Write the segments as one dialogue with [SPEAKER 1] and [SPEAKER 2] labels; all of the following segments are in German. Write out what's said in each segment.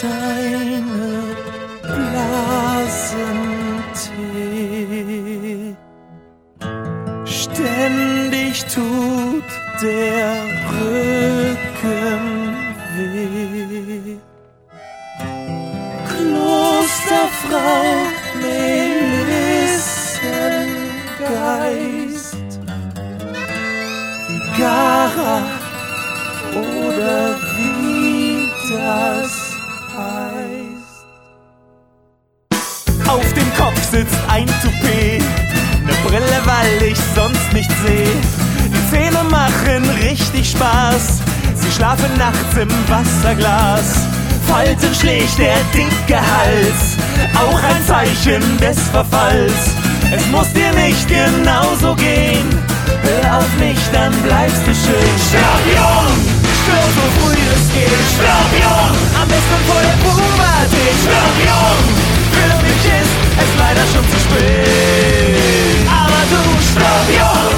[SPEAKER 1] deine Blasentee. Ständig tut der Rücken weh. Klosterfrau Melissengeist, Gara oder wie das heißt. Auf dem Kopf sitzt ein Toupet, ne Brille, weil ich sonst nichts seh. Die Zähne machen richtig Spaß, sie schlafen nachts im Wasserglas. Falten schlägt der dicke Hals, auch ein Zeichen des Verfalls. Es muss dir nicht genauso gehen, hör auf mich, dann bleibst du schön. Stirb jung, stirb so früh es geht. Stirb jung, am besten vor der Pubertät. Stirb jung, für mich ist es leider schon zu spät. Aber du stirb jung.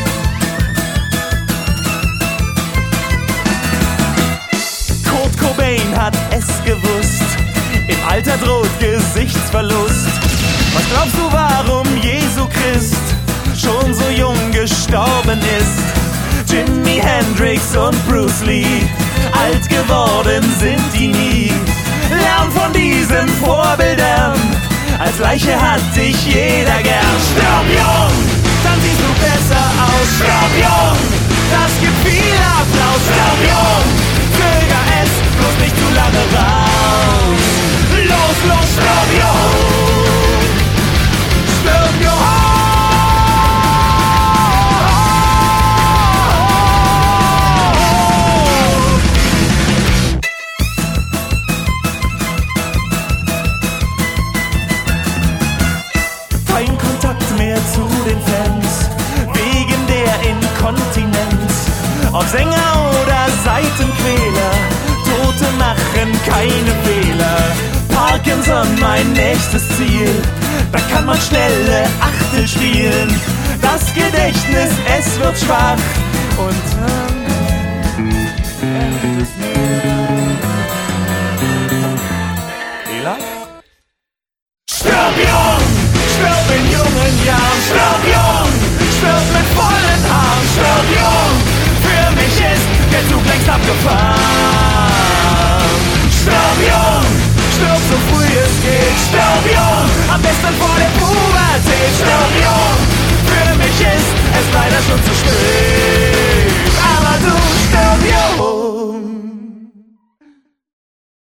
[SPEAKER 1] Kurt Cobain hat es gewusst, im Alter droht Gesichtsverlust. Was glaubst du, warum Jesu Christ schon so jung gestorben ist? Jimi Hendrix und Bruce Lee, alt geworden sind die nie. Lern von diesen Vorbildern, als Leiche hat dich jeder gern. Stirb jung, dann siehst du besser aus. Stirb jung, das gibt viel Applaus. Stirb jung, zöger es bloß nicht zu lange raus. Los, los, stirb jung. Stirb jung. Kein Kontakt mehr zu den Fans, wegen der Inkontinenz. Ob Sänger oder Seitenquäler, Tote machen keine Fehler. Parkinson mein nächstes Ziel, da kann man schnelle Achtel spielen. Das Gedächtnis, es wird schwach und Stirb jung, stirb in jungen Jahren. Stirb jung, stirb mit vollen Haaren. Stirb jung, für mich ist der Zug längst abgefahren. Stirb jung, stirb so früh es geht. Stirb jung, am besten vor der Pubertät. Stirb jung, für mich ist es leider schon zu spät.